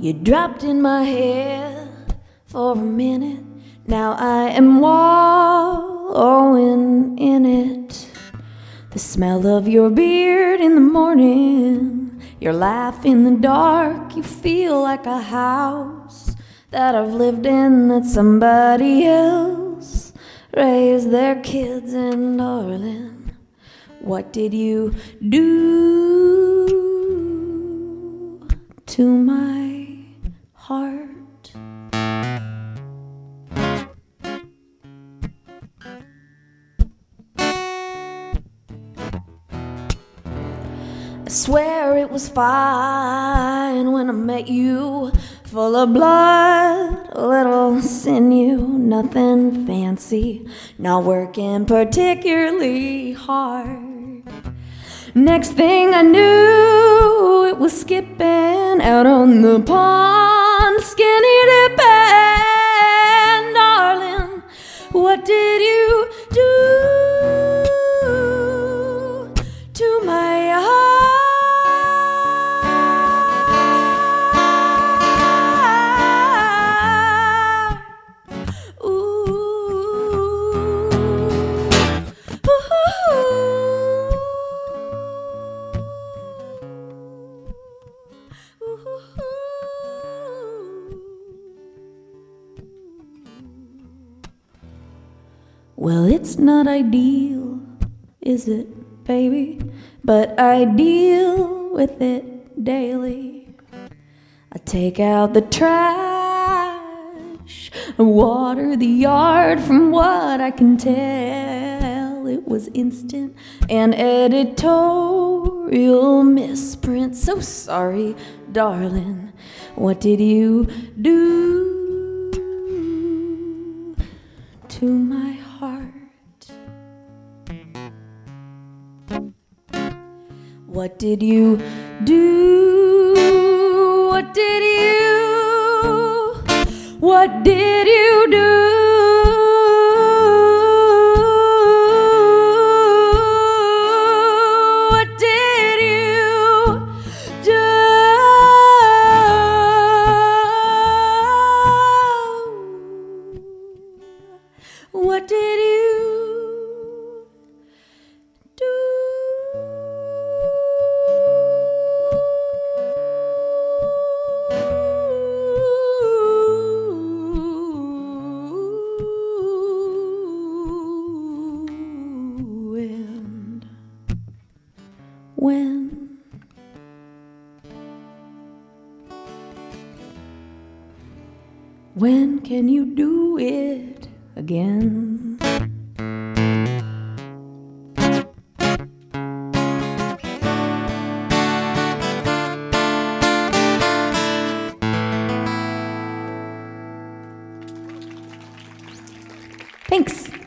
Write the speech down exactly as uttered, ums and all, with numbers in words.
You dropped in my head for a minute. Now I am wallowing in it. The smell of your beard in the morning, your laugh in the dark. You feel like a house that I've lived in, that somebody else raised their kids in. Darling, what did you do to my heart? I swear it was fine when I met you, full of blood, a little sinew, nothing fancy, not working particularly hard. Next thing I knew, it was skipping out on the pond, skinny dipping. Darling, what did you do to my heart? Well, it's not ideal, is it, baby? But I deal with it daily. I take out the trash, water the yard. From what I can tell, it was instant and editorial misprint. So sorry, darling. What did you do to my heart? What did you do? What did you? What did you do? What did you do? What did you do? When, when can you do it again? Thanks.